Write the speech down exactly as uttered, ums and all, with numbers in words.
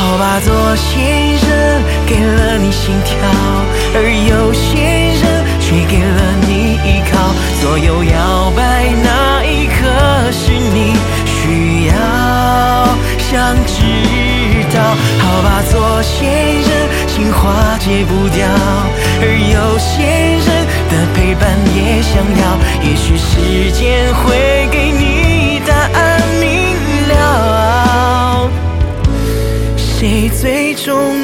好吧，做些人给了你心跳，而有些人却给了你依靠。所有摇摆那一刻是你需要想知道。好吧，做些人情话戒不掉，而有些人的陪伴也想要。也许时间会给你答案明了，谁最重